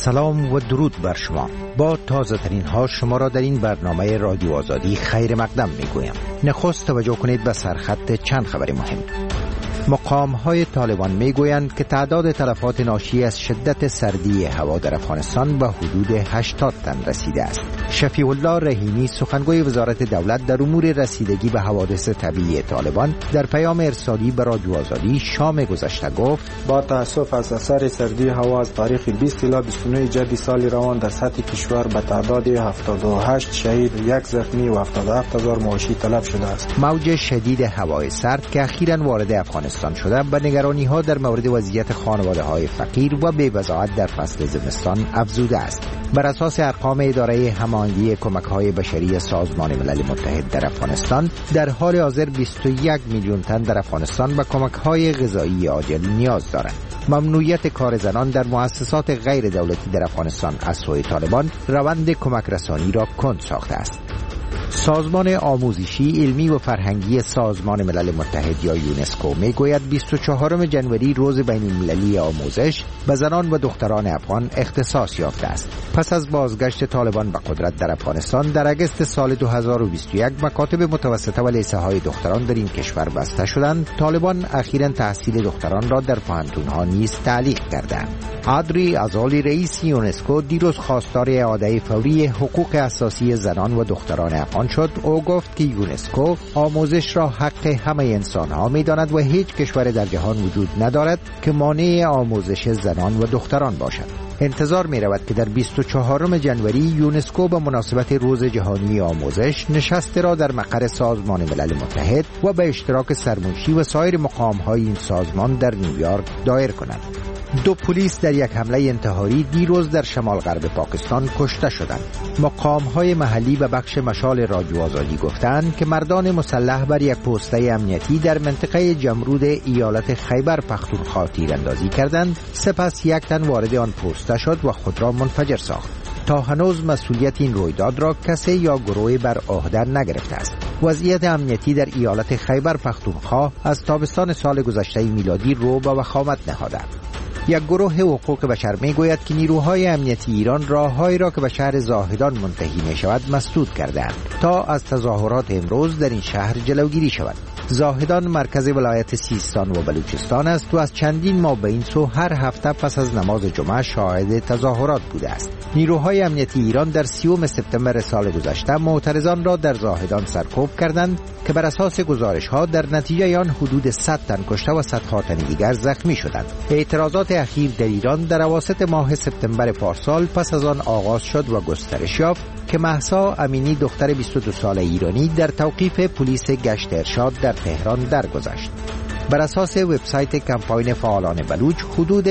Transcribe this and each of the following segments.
سلام و درود بر شما. با تازه ترین ها شما را در این برنامه رادیو آزادی خیر مقدم می گویم. نخست توجه کنید به سرخط چند خبر مهم. مقام های طالبان می گویند که تعداد تلفات ناشی از شدت سردی هوا در افغانستان به حدود 80 تن رسیده است. شفیع الله رحیمی سخنگوی وزارت دولت در امور رسیدگی به حوادث طبیعی طالبان در پیام ارسالی به رادیو آزادی شام گذشته گفت: با تأسف از اثر سردی هوا از تاریخ 20 الی 29 جدی سال روان در سطح کشور به تعداد 78 شهید، 1 زخمی و 77000 مواشی تلف شده است. موج شدید هوای سرد که اخیراً وارد افغانستان شده به نگرانی ها در مورد وضعیت خانواده های فقیر و بی‌وضاحت در فصل زمستان افزوده است. بر اساس ارقام اداره هماهنگی کمک‌های بشری سازمان ملل متحد در افغانستان، در حال حاضر 21 میلیون تن در افغانستان به کمک‌های غذایی عاجل نیاز دارند. ممنوعیت کار زنان در مؤسسات غیر دولتی در افغانستان از سوی طالبان روند کمک رسانی را کند ساخته است. سازمان آموزشی، علمی و فرهنگی سازمان ملل متحد یا یونسکو میگوید 24 جنوری روز بین المللی آموزش به زنان و دختران افغان اختصاص یافته است. پس از بازگشت طالبان به قدرت در افغانستان در اگست سال 2021 مکاتب متوسطه و لیسه های دختران در این کشور بسته شدند. طالبان اخیراً تحصیل دختران را در پوهنتون‌ها نیز تعلیق کردند. آدری ازالی رئیس یونسکو دیروز خواستار اعاده فوری حقوق اساسی زنان و دختران افغان شد. او گفت که یونسکو آموزش را حق همه انسان‌ها می‌داند و هیچ کشور در جهان وجود ندارد که مانع آموزش زنان و دختران باشد. انتظار می رود که در 24 جنوری یونسکو به مناسبت روز جهانی آموزش نشست را در مقر سازمان ملل متحد و به اشتراک سرمنشی و سایر مقام‌های این سازمان در نیویورک دایر کند. 2 پلیس در یک حمله انتحاری دیروز در شمال غرب پاکستان کشته شدند. مقام‌های محلی به بخش مشال رادیو آزادی گفتند که مردان مسلح بر یک پوسته امنیتی در منطقه جمرود ایالت خیبر پختونخوا تیراندازی کردند. سپس یک تن وارد آن پوسته شد و خود را منفجر ساخت. تا هنوز مسئولیت این رویداد را کسی یا گروهی بر عهده نگرفته است. وضعیت امنیتی در ایالت خیبر پختونخوا از تابستان سال گذشته میلادی رو به وخامت نهاده. یک گروه حقوق بشر میگوید که نیروهای امنیتی ایران راههایی را که به شهر زاهدان منتهی می شود مسدود کردند تا از تظاهرات امروز در این شهر جلوگیری شود. زاهدان مرکز ولایت سیستان و بلوچستان است و از چندین ماه به این سو هر هفته پس از نماز جمعه شاهد تظاهرات بوده است. نیروهای امنیتی ایران در 30 سپتامبر سال گذشته معترضان را در زاهدان سرکوب کردند که بر اساس گزارش‌ها در نتیجه آن حدود 100 تن کشته و صدها تن دیگر زخمی شدند. اعتراضات اخیر در ایران در اواسط ماه سپتامبر پارسال پس از آن آغاز شد و گسترش یافت که مهسا امینی دختر 22 ساله ایرانی در توقیف پلیس گشت ارشاد در تهران درگذشت. بر اساس وبسایت کمپاین فعالان بلوچ حدود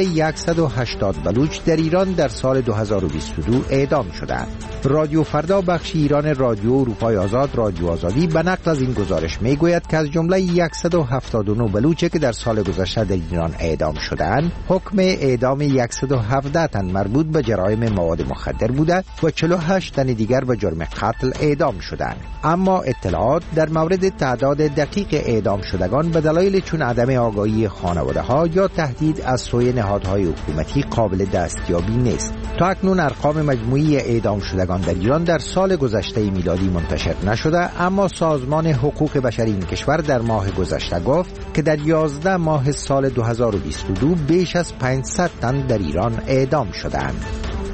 180 بلوچ در ایران در سال 2022 اعدام شدند. رادیو فردا بخش ایران رادیو اروپای آزاد رادیو آزادی به نقل از این گزارش میگوید که از جمله 179 بلوچ که در سال گذشته در ایران اعدام شدند، حکم اعدام 117 تن مربوط به جرایم مواد مخدر بوده و 48 تن دیگر به جرم قتل اعدام شدند. اما اطلاعات در مورد تعداد دقیق اعدام شدگان به دلایل چون عدم آگاهی خانواده ها یا تهدید از سوی نهادهای حکومتی قابل دستیابی نیست. تا اکنون ارقام مجموعی اعدام شدگان در ایران در سال گذشته میلادی منتشر نشده، اما سازمان حقوق بشر این کشور در ماه گذشته گفت که در 11 ماه سال 2022 بیش از 500 تن در ایران اعدام شدند.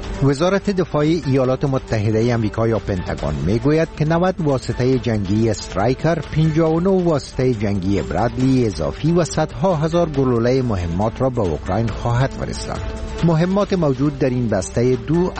وزارت دفاع ایالات متحده آمریکا یا پنتاگون میگوید که 90 واسطه جنگی استرایکر، 59 واسطه جنگی برادلی اضافی و صدها هزار گلوله مهمات را به اوکراین خواهد فرستاد. مهمات موجود در این بسته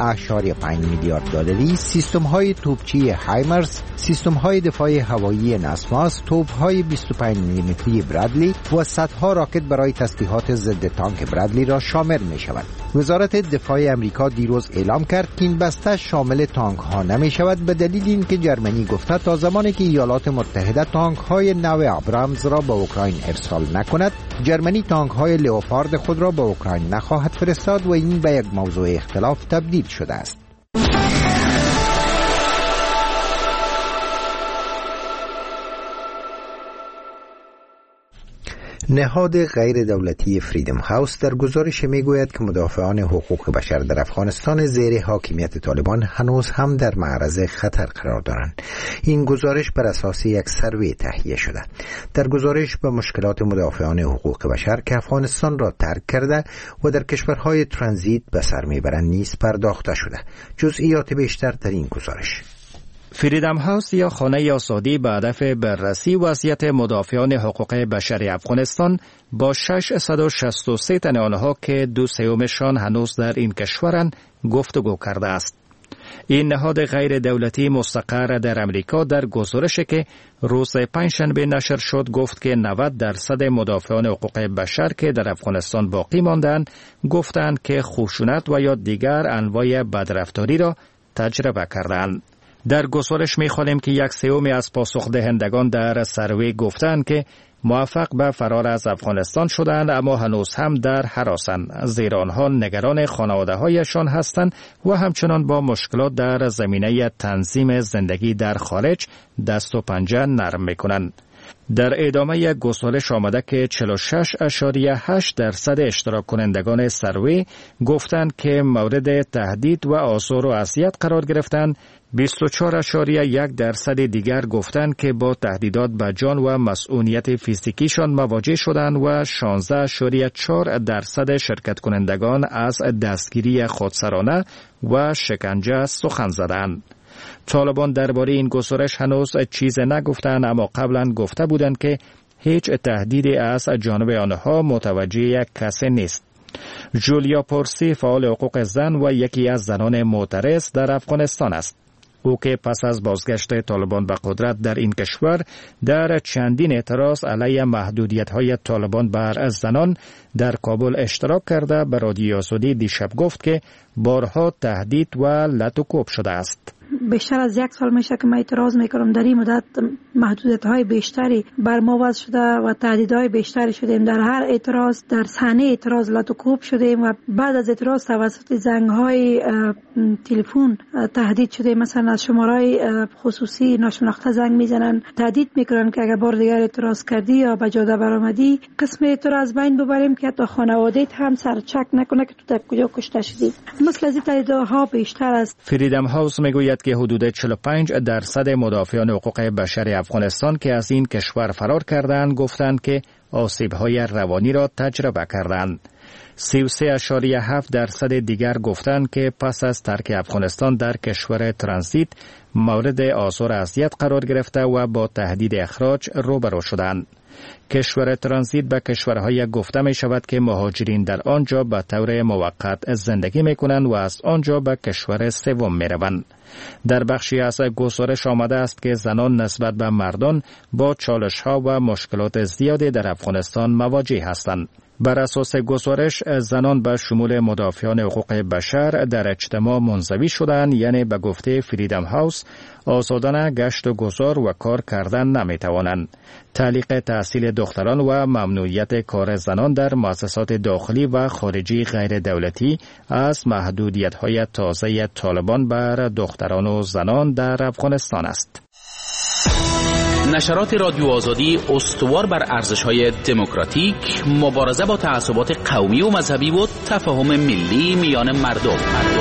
2.5 میلیارد دلاری سیستم‌های توپچی هایمرز، سیستم‌های دفاع هوایی نسماس، توپ‌های 25 میلیمتری برادلی و صدها راکت برای تسلیحات ضد تانک برادلی را شامل می‌شود. وزارت دفاع آمریکا دیروز اعلام کرد که این بسته شامل تانک‌ها نمی‌شود به دلیل اینکه جرمنی گفته تا زمانی که ایالات متحده تانک‌های نو ابرامز را به اوکراین ارسال نکند، جرمنی تانک‌های لئوپارد خود را به اوکراین نخواهد فرستاد و این به یک موضوع اختلاف تبدیل شده است. نهاد غیر دولتی فریدم هاوس در گزارش میگوید که مدافعان حقوق بشر در افغانستان زیر حاکمیت طالبان هنوز هم در معرض خطر قرار دارند. این گزارش بر اساس یک سروی تهیه شده. در گزارش به مشکلات مدافعان حقوق بشر که افغانستان را ترک کرده و در کشورهای ترانزیت به سر میبرند نیز پرداخته شده. جزئیات بیشتر در این گزارش. فریدم هاوس یا خانه آزادی به هدف بررسی وضعیت مدافعان حقوق بشر افغانستان با 663 تن آنها که 2/3 هنوز در این کشورند گفتگو کرده است. این نهاد غیر دولتی مستقر در امریکا در گزارشی که روز پنجشنبه نشر شد گفت که 90% مدافعان حقوق بشر که در افغانستان باقی ماندند گفتند که خشونت و یا دیگر انواع بدرفتاری را تجربه کردند. در گزارش می‌خوانیم که 1/3 از پاسخ دهندگان در سروی گفتند که موفق به فرار از افغانستان شدند اما هنوز هم در هراسند، زیرا آنها نگران خانواده‌هایشان هستند و همچنان با مشکلات در زمینه تنظیم زندگی در خارج دست و پنجه نرم می‌کنند. در ادامه گزارش آمده که 46.8% اشتراک کنندگان سروی گفتند که مورد تهدید و آزار و اذیت قرار گرفتند. 24.1% دیگر گفتند که با تهدیدات به جان و مسئولیت فیزیکیشان مواجه شدند و 16.4% شرکت کنندگان از دستگیری خودسرانه و شکنجه سخن زدند. طالبان درباره این گزارش هنوز چیز نگفتند اما قبلا گفته بودند که هیچ تهدیدی از جانب آنها متوجه کسی نیست. جولیا پورسی فعال حقوق زن و یکی از زنان معترض در افغانستان است. او که پس از بازگشت طالبان به قدرت در این کشور در چندین اعتراض علیه محدودیت‌های طالبان بر زنان در کابل اشتراک کرده به رادیو آزادی دیشب گفت که بارها تهدید و لط و کوب شده است. بیشتر از 1 سال میشه که ما اعتراض میکنم. در این مدت محدودیت‌های بیشتری بر ما وضع شده و تهدیدهای بیشتری شدیم. در هر اعتراض در صحنه اعتراض لط و کوب شدیم و بعد از اعتراض توسط زنگ‌های تلفن تهدید شده. مثلا از شماره‌های خصوصی ناشناخته زنگ میزنن، تهدید میکنن که اگر بار دیگر اعتراض کردی یا به جاده برآمدی قسم اعتراض بین ببریم که تا خانواده‌ت هم سرچک نکنه که تو در کجا کشته شدی. مثل از این تهدیدها بیشتر است. فریدم هاوس میگوید که حدود 45% مدافعان حقوق بشر افغانستان که از این کشور فرار کردند گفتند که آسیب‌های روانی را تجربه کردند. 33.7% دیگر گفتند که پس از ترک افغانستان در کشور ترانزیت مورد آزار و اذیت قرار گرفته و با تهدید اخراج روبرو شدند. کشور ترانزیت به کشورهای گفته می شود که مهاجرین در آنجا به طور موقت زندگی می کنند و از آنجا به کشور سوم می روند. در بخشی از گزارش آمده است که زنان نسبت به مردان با چالش‌ها و مشکلات زیادی در افغانستان مواجه هستند. بر اساس گزارش زنان به شمول مدافعان حقوق بشر در اجتماع منزوی شدند، یعنی به گفته فریدم هاوس آزادانه گشت و گذار و کار کردن نمیتوانند. تعلیق تحصیل دختران و ممنوعیت کار زنان در مؤسسات داخلی و خارجی غیر دولتی از محدودیت‌های تازه طالبان بر دختران و زنان در افغانستان است. نشرات رادیو آزادی استوار بر ارزش‌های دموکراتیک، مبارزه با تعصبات قومی و مذهبی و تفاهم ملی میان مردم.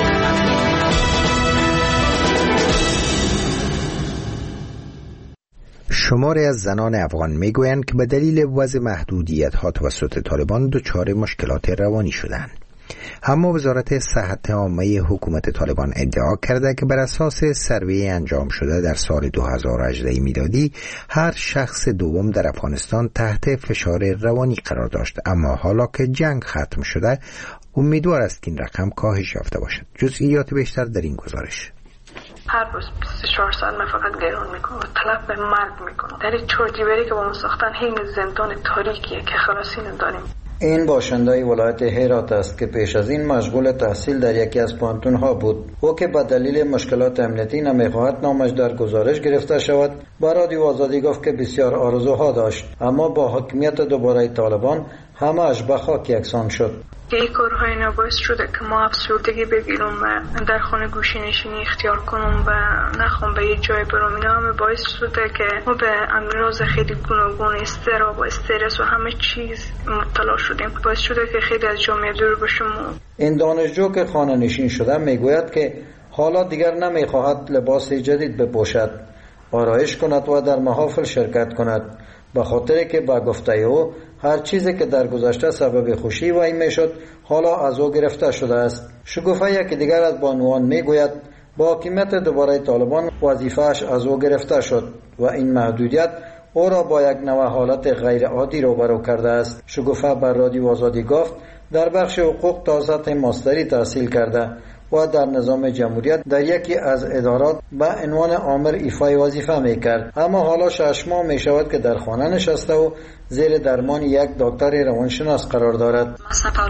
شماری از زنان افغان میگویند که به دلیل وضع محدودیت‌ها توسط طالبان دچار مشکلات روانی شدند. اما وزارت صحت عامه حکومت طالبان ادعا کرده که بر اساس سروی انجام شده در سال 2018 میلادی هر شخص دوم در افغانستان تحت فشار روانی قرار داشت، اما حالا که جنگ ختم شده امیدوار است که این رقم کاهش یافته باشد. جزئیات بیشتر در این گزارش. هر روز 24 ساعت من فقط گرون میکنم و طلب به مرگ میکنم. در این چرتیبری که با ما ساختن حین زندان تاریکیه که خلاصی نداریم. این باشنده ولایت هرات است که پیش از این مشغول تحصیل در یکی از پانتون‌ها بود. او که به دلیل مشکلات امنیتی نمیخواهد نامش در گزارش گرفته شود، با رادیو آزادی گفت که بسیار آرزوها داشت، اما با حاکمیت دوباره طالبان همه‌اش به خاک یکسان شد. این کارهای اینا باعث شده که ما افسردگی بگیرم و در خانه گوشه نشینی اختیار کنم و نخوام به یه جای برم. اینا همه باعث شده که ما به امراض خیلی گوناگون، اضطراب و استرس و همه چیز مبتلا شدیم. باعث شده که خیلی از جامعه دور بشیم. این دانشجو که خانه نشین شده میگوید که حالا دیگر نمیخواهد لباس جدید بپوشد، آرایش کند و در محافل شرکت کند، به خاطر که با گفته او هر چیزی که در گذشته سبب خوشی وی میشد حالا از او گرفته شده است. شگوفه یکی دیگر از بانوان میگوید با حاکمیت دوباره طالبان وظیفه‌اش از او گرفته شد و این محدودیت او را با یک نوع حالت غیر عادی روبرو کرده است. شگوفه بر رادیو آزادی گفت در بخش حقوق تا سطح ماستری تحصیل کرده و در نظام جمهوریت در یکی از ادارات به عنوان آمر ایفای وظیفه میکرد، اما حالا 6 ماه میشود که در خانه نشسته و زیر درمان یک دکتر روانشناس قرار دارد.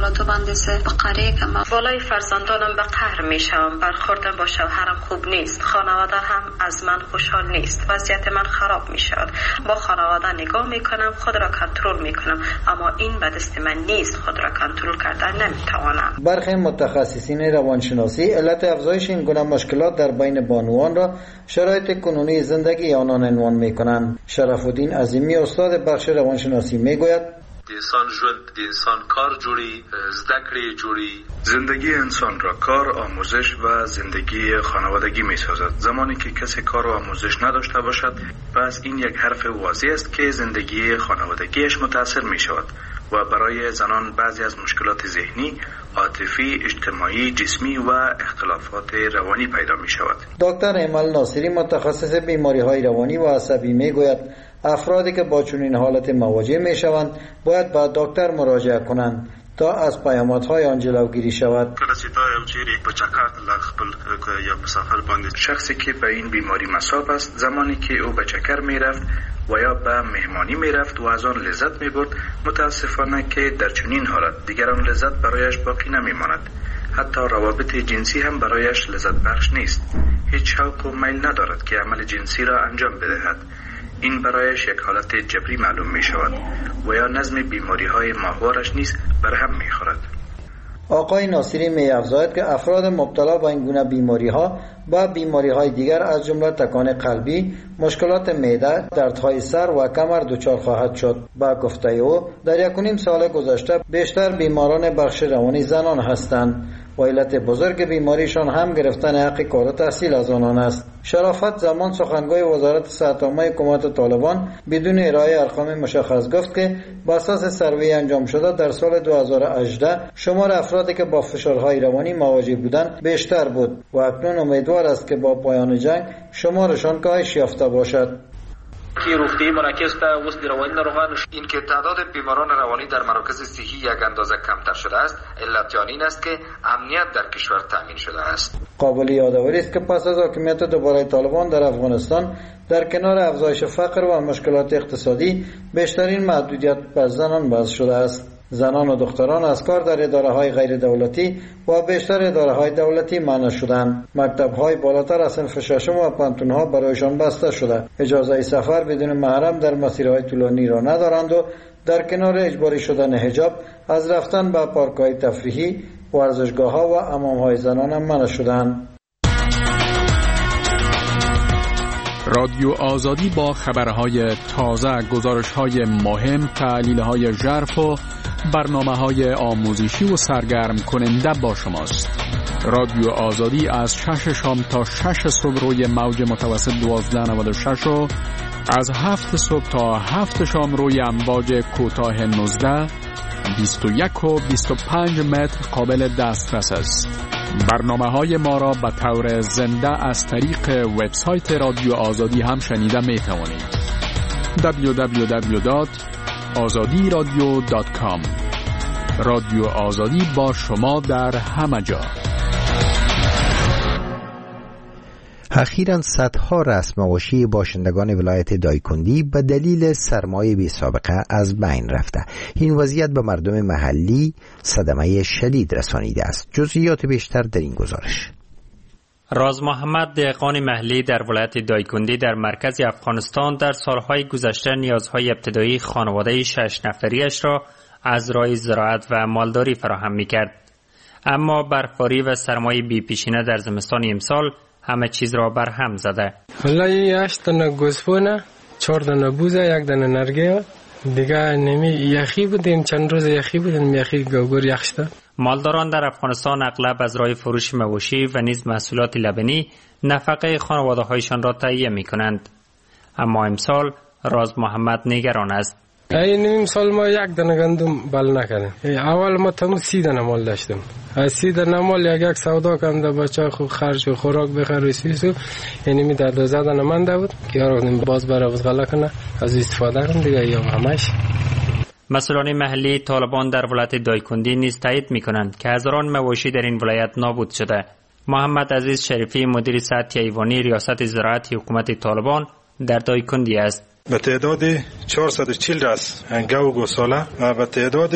بالای فرزندانم به قهر میشم، برخوردم با شوهرم خوب نیست، خانواده هم از من خوشحال نیست، وضعیت من خراب میشود. با خانواده نگاه میکنم، خود را کنترل میکنم، اما این به دست من نیست، خود را کنترل کردن نمیتوانم. برخی متخصصین روانشناسی علت افزایش این گونه مشکلات در بین بانوان را شرایط کنونی زندگی آنان عنوان میکنند. شرف الدین عظیمی استاد بخش روانشناسی میگوید انسان ژوند، انسان کار جوړي، زده کړې جوړي. زندگی انسان را کار، آموزش و زندگی خانوادگی می سازد. زمانی که کسی کار و آموزش نداشته باشد، پس این یک حرف واضح است که زندگی خانوادگیش متاثر می شود و برای زنان بعضی از مشکلات ذهنی، عاطفی، اجتماعی، جسمی و اختلافات روانی پیدا می شود. دکتر امل ناصری متخصص بیماری های روانی و عصبی می گوید افرادی که با چنین حالت مواجه می شوند باید به دکتر مراجعه کنند تا از پیامدهای آن جلوگیری شود. شخصی که به این بیماری مصاب است زمانی که او به چکر می رفت و یا به مهمانی می رفت و از آن لذت می برد، متاسفانه که در چنین حالت دیگر آن لذت برایش باقی نمی ماند. حتی روابط جنسی هم برایش لذت بخش نیست. هیچ شوق و میل ندارد که عمل جنسی را انجام بدهد. این برایش یک حالت جبری معلوم می شود و یا نظم بیماری های ماهوارش نیز برهم می خورد. آقای ناصری می افزاید که افراد مبتلا به این گونه بیماری ها با بیماری های دیگر از جمله تکان قلبی، مشکلات معده، دردهای سر و کمر دچار خواهد شد. با گفته او در 1.5 سال گذشته بیشتر بیماران بخش روانی زنان هستند و علت بزرگ بیماریشان هم گرفتن حق کار و تحصیل از آنان است. شرافت زمان سخنگوی وزارت صحت عامه حکومت طالبان بدون ارائه ارقام مشخص گفت که بر اساس سروی انجام شده در سال 2018 شمار افرادی که با فشارهای روانی مواجه بودند بیشتر بود و اکنون امیدوار است که با پایان جنگ شمارشان کاهش یافته باشد. این که تعداد بیماران روانی در مراکز صحی یک اندازه کمتر شده است، علت آن این است که امنیت در کشور تامین شده است. قابل یادآوری است که پس از حاکمیت دوباره طالبان در افغانستان در کنار افزایش فقر و مشکلات اقتصادی بیشترین محدودیت بر زنان وضع شده است. زنان و دختران از کار در اداره‌های غیر دولتی و بیشتر اداره‌های دولتی منع شدند. مکتب‌های بالاتر از صنف ششم و پانتون‌ها برایشان بسته شده. اجازه سفر بدون محرم در مسیرهای طولانی را ندارند و در کنار اجباری شدن حجاب از رفتن به پارک‌های تفریحی، ورزشگاه‌ها و حمام‌های زنان هم منع شدند. رادیو آزادی با خبرهای تازه، گزارش‌های مهم، تحلیل‌های ژرف و برنامه‌های آموزشی و سرگرم کننده با شماست. رادیو آزادی از 6 شام تا 6 صبح روی موج متوسط 1296 و از 7 صبح تا 7 شام روی امواج کوتاه 19، 21 و 25 متر قابل دسترس است. برنامه‌های ما را به طور زنده از طریق وبسایت رادیو آزادی هم شنیده می توانید. www.azadiradio.com. رادیو آزادی با شما در همه جا. اخیراً صدها رسم‌آواشی باشندگان ولایت دایکندی به دلیل سرمای بی سابقه از بین رفته. این وضعیت به مردم محلی صدمه شدید رسانیده است. جزئیات بیشتر در این گزارش. راز محمد، دهقان محلی در ولایت دایکندی در مرکز افغانستان، در سالهای گذشته نیازهای ابتدایی خانواده 6 نفریش را از راه زراعت و مالداری فراهم می‌کرد. اما برفباری و سرمای بی‌پیشینه در زمستان امسال همه چیز را بر هم زده. والله 8 دانه گوسفند، 4 دانه بوزه، 1 دانه نرگه، دیگه نمی یخی بودیم، چند روز یخی بودیم، یخی گوگور یخ شد. مالداران در افغانستان اغلب از راه فروش مواشی و نیز محصولات لبنی نفقه خانواده‌هایشان را تهیه می‌کنند. اما امسال راز محمد نگران است. این امسال ما 1 دانه گندم بل نکردیم. اول ما تمام 30 دانه مال داشتیم. از 30 دانه مال یک سودا کردم بچه خو خرج و خوراک بخره سیسو، یعنی می در 12 دانه مانده بود که یارو باز برای غلا کنه از استفاده کنم دیگه یا همش. مسئولان محلی طالبان در ولایت دایکندی نیز تایید می‌کنند که هزاران مواشی در این ولایت نابود شده. محمد عزیز شریفی مدیر سطحی ایوانی ریاست زراعت حکومت طالبان در دایکندی است. به تعداد 440 راس گاو و گوساله و به تعداد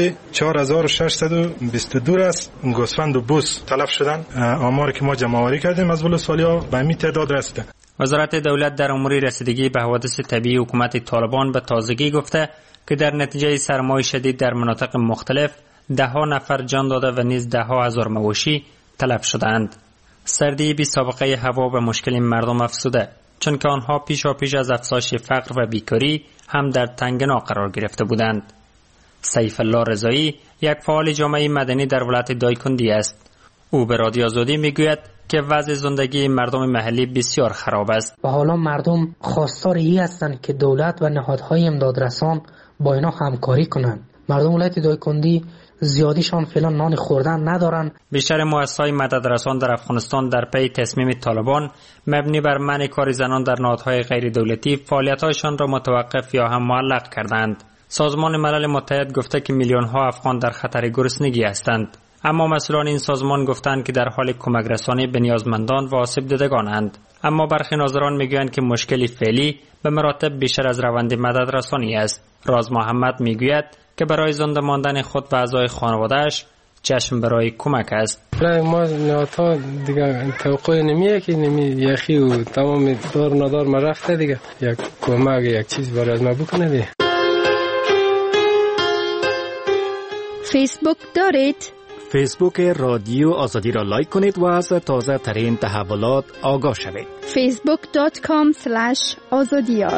4622 راس گوسفند و بوس تلف شدن. آمار که ما جمع آوری کردیم از ولسوالی‌ها به همین تعداد رسیده. وزارت دولت در امور رسیدگی به حوادث طبیعی حکومت طالبان به تازگی گفته که در نتیجه سرمای شدید در مناطق مختلف 10 نفر جان داده و نیز 10,000 مواشی تلف شدند. سردی بی سابقه هوا به مشکل مردم افزوده، چون که آنها پیش از افزایش فقر و بیکاری هم در تنگنا قرار گرفته بودند. سیف الله رضایی یک فعال جامعه مدنی در ولایت دایکندی است. او به رادیو آزادی میگوید که وضع زندگی مردم محلی بسیار خراب است و حالا مردم خواستار این هستند که دولت و نهادهای امدادرسان با اینا همکاری کنند. مردم ولایت دایکندی زیادیشان فعلا نان خوردن ندارن. بیشتر مؤسسه‌های مددرسان در افغانستان در پی تصمیم طالبان مبنی بر منع کار زنان در نهادهای غیر دولتی فعالیت‌هایشان را متوقف یا هم معلق کردند. سازمان ملل متحد گفته که میلیون‌ها افغان در خطر گرسنگی هستند. اما مسئولان این سازمان گفتند که در حال کمک رسانی به نیازمندان و آسیب دیدگانند. اما برخی ناظران میگویند که مشکلی فعلی به مراتب بیشتر از روند مددرسانی است. راز محمد میگوید که برای زنده ماندن خود و اعضای خانواده‌اش چشم برای کمک است. ما نهادها دیگه توقع نمیه که یخی و تمام دار ندار ما رفته دیگه یک کمک یک چیز برای از ما بکنه دیگه. فیسبوک دارید؟ فیسبوک رادیو آزادی را لایک کنید و از تازه ترین تحولات آگاه شوید. facebook.com/azadiyar.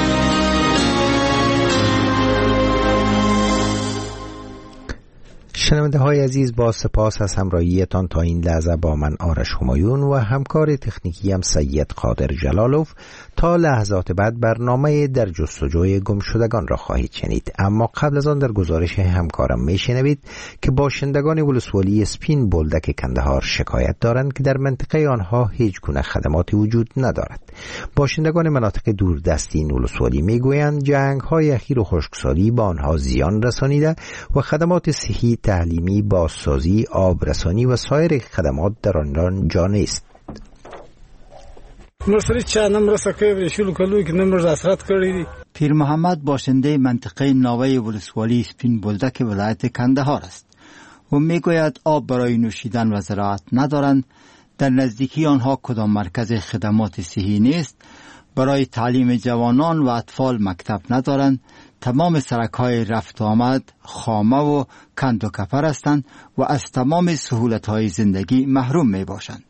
شنونده های عزیز، با سپاس از همراهیتان تا این لحظه با من آرش همایون و همکار تکنیکی هم سید قادر جلالوف. تا لحظات بعد برنامه در جستجوی گمشدگان را خواهید شنید، اما قبل از آن در گزارش همکارم میشنوید که باشندگان ولسوالی سپین بولدک کندهار شکایت دارند که در منطقه آنها هیچ گونه خدماتی وجود ندارد. باشندگان مناطق دوردستی این ولسوالی میگویند جنگ‌های اخیر و خشکسالی با آنها زیان رسانیده و خدمات صحی، تعلیمی، بازسازی، آبرسانی و سایر خدمات در آنجا نیست. پیر محمد باشنده منطقه ناوه ولسوالی سپین بولدک ولایت کندهار است و میگوید آب برای نوشیدن و زراعت ندارند. در نزدیکی آنها کدام مرکز خدمات صحی نیست. برای تعلیم جوانان و اطفال مکتب ندارند. تمام سرک‌های رفت و آمد خامه و کند و کپر هستند و از تمام سهولت‌های زندگی محروم میباشند.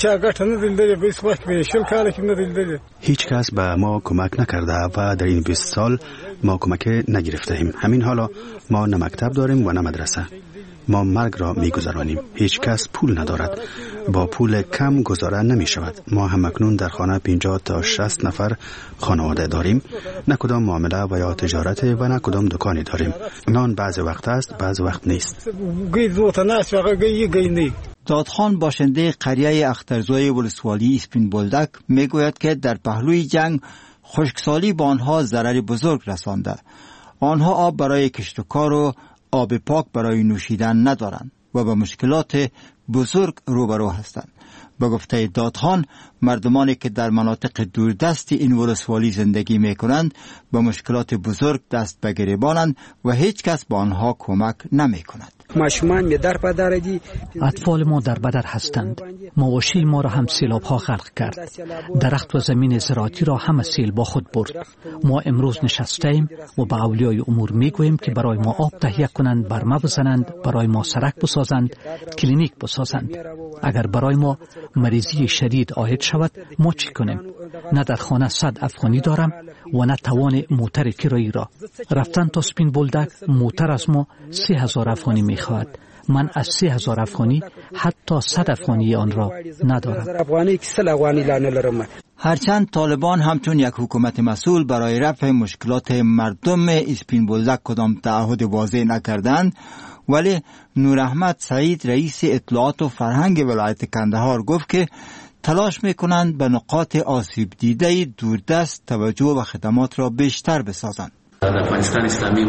هیچ کس به ما کمک نکرده و در این 20 سال ما کمک نگرفته ایم. همین حالا ما نه مکتب داریم و نه مدرسه. ما مرگ را میگذرانیم. هیچ کس پول ندارد. با پول کم گذاره نمی شود. ما هم اکنون در خانه 50 تا 60 نفر خانواده داریم. نه کدام معامله و یا تجارت و نه کدام دکانی داریم. نان بعض وقت است، بعض وقت نیست. دادخان باشنده قریه اخترزوی ولسوالی اسپین بولدک میگوید که در پهلوی جنگ خشکسالی با آنها ضرر بزرگ رسانده. آنها آب برای کشت و کار و آب پاک برای نوشیدن ندارند و با مشکلات بزرگ روبرو هستند. به گفته دادخان مردمانی که در مناطق دوردست این ولسوالی زندگی می کنند به مشکلات بزرگ دست به گریبانند و هیچ کس به آنها کمک نمی کند. اطفال ما در بدر هستند. مواشی ما را هم سیلاب ها غرق کرد. درخت و زمین زراعتی را هم سیل با خود برد. ما امروز نشستیم و به اولیای امور می گوییم که برای ما آب تهیه کنند، برمه بزنند، برای ما سرک بسازند، کلینیک بسازند. اگر برای ما مریضی شدید عاید شود ما چی کنیم؟ نه در خانه 100 افغانی دارم و نه توان موتر کرایی را. رفتن تا سپین بولدک موتر از ما 3000 افغانی می خواهد. من از 3000 افغانی حتی 100 افغانی آن را ندارم. هرچند طالبان همچون یک حکومت مسئول برای رفع مشکلات مردم اسپین بولدک کدام تعهد واضح نکردند، ولی نور احمد سعید رئیس اطلاعات و فرهنگ ولایت کندهار گفت که تلاش میکنند به نقاط آسیب دیده دوردست توجه و خدمات را بیشتر بسازند. در افغانستان اسلامی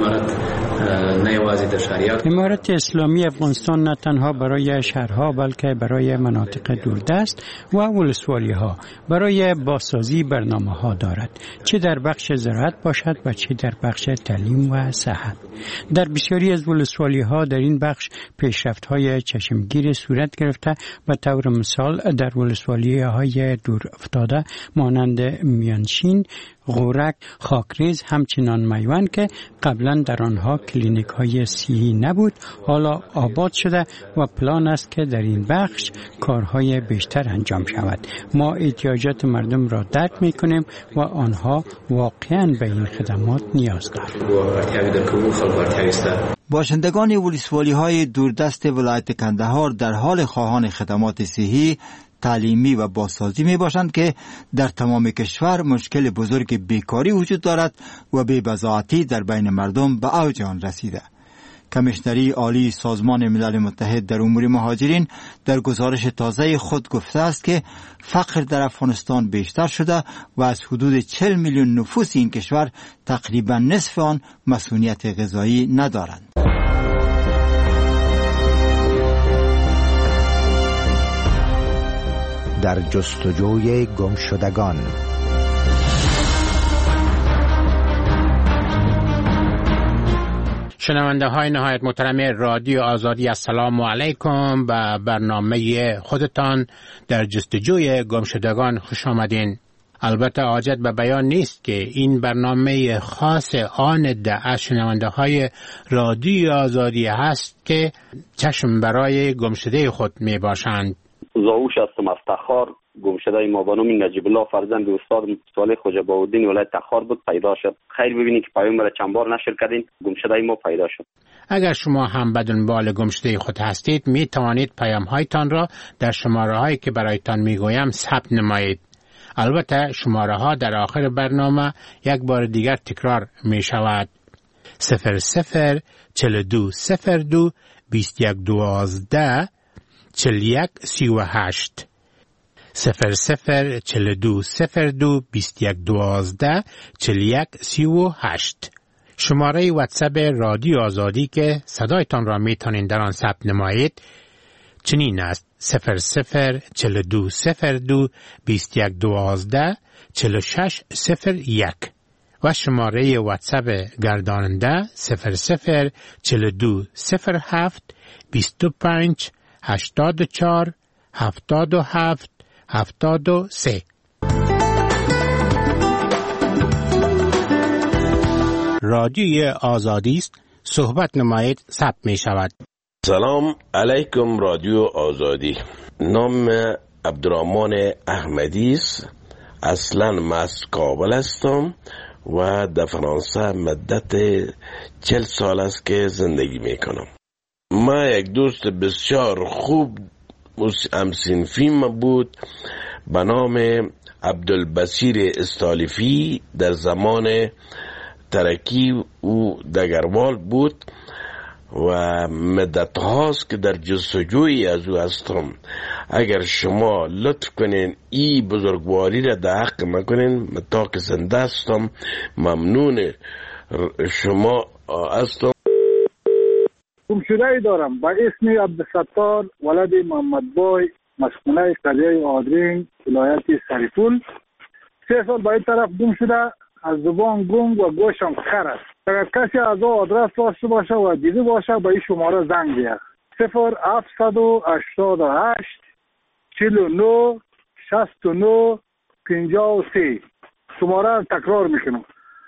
امارت اسلامی افغانستان نه تنها برای شهرها بلکه برای مناطق دوردست و ولسوالی ها برای بازسازی برنامه ها دارد، چه در بخش زراعت باشد و چه در بخش تعلیم و صحت. در بسیاری از ولسوالی ها در این بخش پیشرفت های چشمگیر صورت گرفته. به طور مثال در ولسوالی های دور افتاده مانند میانشین، غورک، خاکریز، همچنان میوند که قبلا در آنها کلینیک های صحی نبود حالا آباد شده و پلان است که در این بخش کارهای بیشتر انجام شود. ما احتیاجات مردم را درک می کنیم و آنها واقعا به این خدمات نیاز دارند. باشندگان ولسوالی های دوردست ولایت کندهار در حال خواهان خدمات صحی، تعلیمی و بازسازی می باشند که در تمام کشور مشکل بزرگ بیکاری وجود دارد و بی‌بضاعتی در بین مردم به اوج آن رسیده. کمیشنری عالی سازمان ملل متحد در امور مهاجرین در گزارش تازه خود گفته است که فقر در افغانستان بیشتر شده و از حدود 40 میلیون نفوس این کشور تقریبا نصف آن مسئولیت غذایی ندارند. در جستجوی گمشدگان. شنونده های نهایت محترم رادیو آزادی، السلام علیکم. به برنامه خودتان در جستجوی گمشدگان خوش آمدین. البته حاجت به بیان نیست که این برنامه خاص آن ده شنونده های رادیو آزادی هست که چشم برای گمشده خود می باشند. زاوش هستم از تخار. گمشده ما به نام نجیب الله فرزند استاد صالح خوجا باودین ولایت تخار بود پیدا شد. خیر ببینید که پیام را چند بار نشر کردین. گمشده ما پیدا شد. اگر شما هم به دنبال گمشده خود هستید می توانید پیام هایتان را در شماره هایی که برایتان می گویم ثبت نمایید. البته شماره ها در آخر برنامه یک بار دیگر تکرار می شود. 00 42 02 21 12 41 38 00 42 02 21 12 41 38. شماره واتساپ رادیو آزادی که صدایتان را میتونین در آن ثبت نمایید چنین است: 00 42 02 21 12 46 01 و شماره واتساپ گرداننده 00 42 07 25 84 77 73. رادیوی آزادی است، صحبت نمایید ثبت می شود. سلام علیکم رادیو آزادی. نام عبدالرحمن احمدی است. اصلا من از کابل هستم و در فرانسه مدت 40 سال است که زندگی می کنم. ما یک دوست بسیار خوب همسنفی بود به نام عبدالبصیر استالیفی. در زمان ترکی او دگروال بود و مدت هاست که در جستجوی از او هستم. اگر شما لطف کنین ای بزرگواری را در حق مکنین، من تا که زنده هستم ممنون شما هستم. گمشده ای دارم با اسم عبدالستار ولد محمد بای مسکونه قریه آدرین ولایت سریپول. 3 سال به این طرف گم شده، از زبان گم و گوشم خر است. اگر کسی از او آدرس داشته باشه و دیده باشه به این شماره زنگ بیاد. 0788 49 69 53. شماره را تکرار میکنم.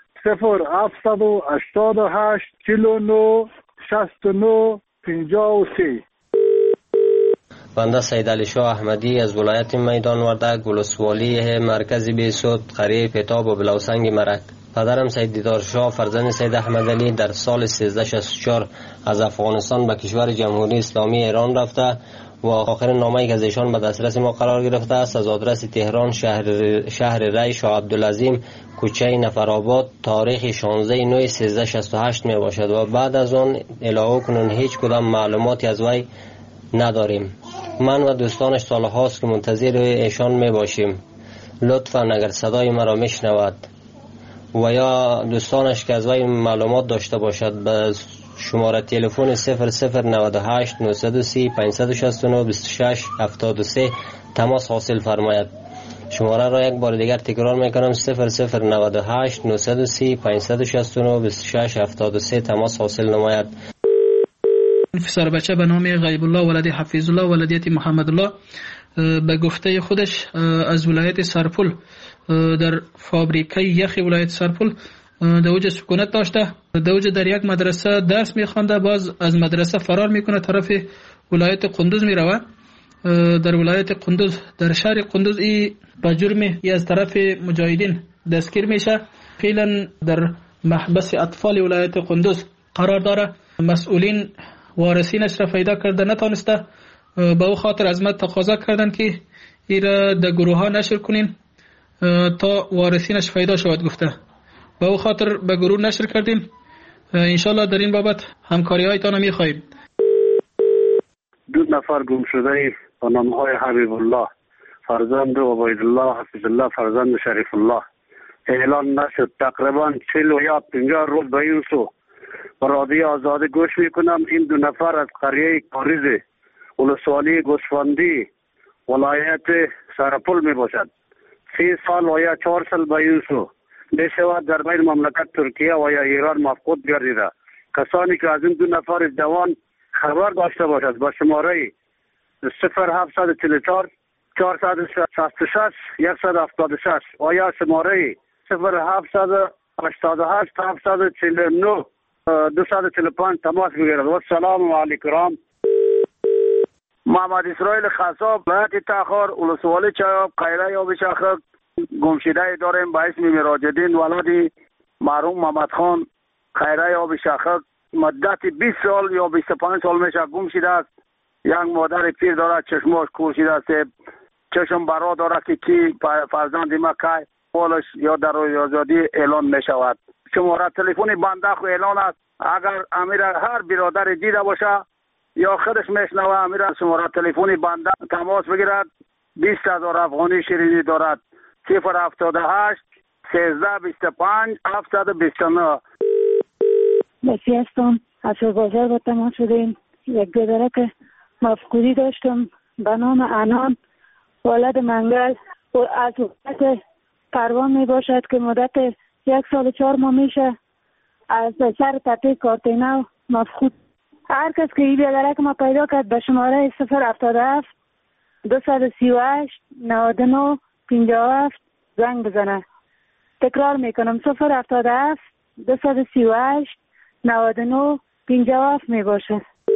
0788 49 69 53. بنده سید علی شاه احمدی از ولایت میدان وردک ولسوالی مرکز بیسود قریه پتاب و بلوسنگ مرک. پدرم سید دیدار شاه فرزند سید احمد علی در سال 1364 از افغانستان به کشور جمهوری اسلامی ایران رفته و آخرین نامه‌ای که از ایشان به دسترس ما قرار گرفته است از آدرس تهران شهر ری شاه عبدالعظیم کوچه نفرآباد تاریخ 16/9/1368 می باشد و بعد از آن الهو کنون هیچ کدام معلوماتی از وی نداریم. من و دوستانش سالهاست که منتظر ایشان می باشیم. لطفاً اگر صدای مرا میشنود و یا دوستانش که از وی معلومات داشته باشد به شماره تلفن 0098 930 569 26 73 تماس حاصل فرماید. شماره را یک بار دیگر تکرار میکنم 0098 930 569 26 73 تماس حاصل نماید. پسر بچه به نام غیب الله ولد حفیظ الله ولدیت محمد الله به گفته خودش از ولایت سرپل در فابریکه یخ ولایت سرپل دوجه سکونت داشته. دوجه در یک مدرسه درس میخوانده، باز از مدرسه فرار میکنه طرف ولایت قندوز میروه. در ولایت قندوز در شهر قندوز ای به جرم از طرف مجاهدین دستگیر میشه. فعلا در محبس اطفال ولایت قندوز قرار داره. مسئولین وارثینش را پیدا کرده نتونسته، به او خاطر از ما تقاضا کردن که این را در گروه ها نشر کنین تا وارثینش پیدا شود. گفته به او خاطر به گروه نشر کردیم. انشالله در این بابت همکاری هایتان میخواهیم. 2 نفر گم شده با نام های حبیب الله فرزند و عبید الله حفیظ الله فرزند شریف الله اعلان نشد. تقریبا 40 یا 50 روز به این سو و رادیو آزادی گوش میکنم. این 2 نفر از قریه کاریز ولسوالی گوسفندی ولایت سرپل می باشد. 3 سال و یا 4 سال به این سو می شود در بین مملکت ترکیه و یا ایران مفقود گردیده. کسانی که از این 2 نفر جوان خبر داشته باشد با شماره 0744 466 176 و یا شماره 0788 749 245 تماس بگیرد. و السلام علیکم. محمد اسرائیل خصاب ولایت تاخر ولسوالی چایاب قیره یا بشاخک گمشده داریم به اسم مراجدین ولد مرحوم محمد خان قیره یا بشاخک مدت 20 سال یا 25 سال میشه گم شده است. یک مادر پیر دارد چشماش کور شده است، چشم برا دارد که کی فرزند ما که پولش یا در آزادی اعلان می شود. شماره تلفن بنده خو اعلان است. اگر امیر هر برادر دیده باشه یا خودش میشنوه امیر شماره تلفن بنده تماس بگیرد. 20,000 افغانی شیرینی دارد. 078 13 25 729. بسی هستم از بازار با تماس شدیم. یک گدرک مفقودی داشتم به نام انان ولد منگل و از وقت پروان می باشد که مدت 1 سال و 4 ماه میشه از سر تپه کارتینو مفقود. هر کس که این گدرک ما پیدا کرد به شماره 077 238 99 57 زنگ بزنه. تکرار میکنم 077 238 99 57 می باشه.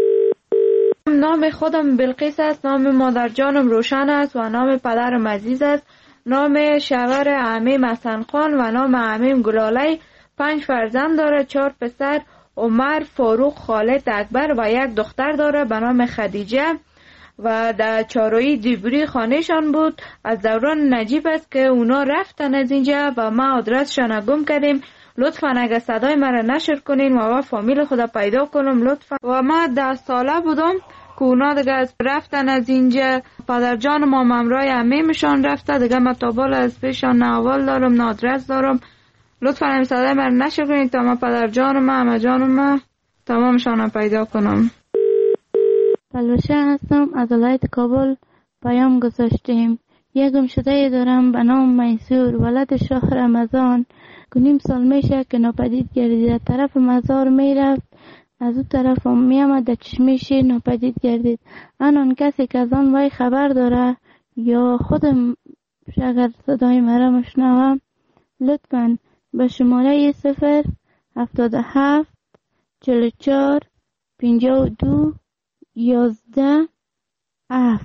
نام خودم بلقیس است، نام مادر جانم روشن است و نام پدرم عزیز است. نام شوهر عمیم حسن خان و نام عمیم گلالی. 5 فرزند داره، 4 پسر عمر، فاروق، خالد، اکبر و 1 دختر داره به نام خدیجه و در چاروی دیبری خانهشان بود. از دوران نجیب است که اونا رفتن از اینجا و ما آدرسشان گم کردیم. لطفاً اگه صدای مرا نشر کنین و فامیل خدا پیدا کنم لطفاً. و ما 10 ساله بودم که اونا دیگه رفتن از اینجا. پدر جان ما ممرای عمیمشان رفته دیگه. ما تابال از پیشان نه اول دارم نه آدرس دارم. لطفاً این صدای مرا نشر کنین تا ما پدر جان ما همه جان ما تمامشان پیدا کنم. پلوشه هستم از ولایت کابل پیام گذاشتیم. یک گمشده دارم به نام میسور، ولد شهر رمضان. 2.5 سال میشه که ناپدید گردید. طرف مزار میرفت، از او طرف هم میامد، در چشمش ناپدید گردید. آن کسی که از آن وی خبر داره یا خودم اگر صدای مرا مشنوم، لطفاً به شماره 077 44 52 11 7.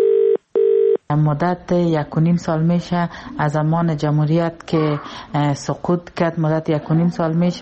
مدت 1.5 سال میشه از زمان جمهوریت که سقوط کرد، مدت 1.5 سال میشه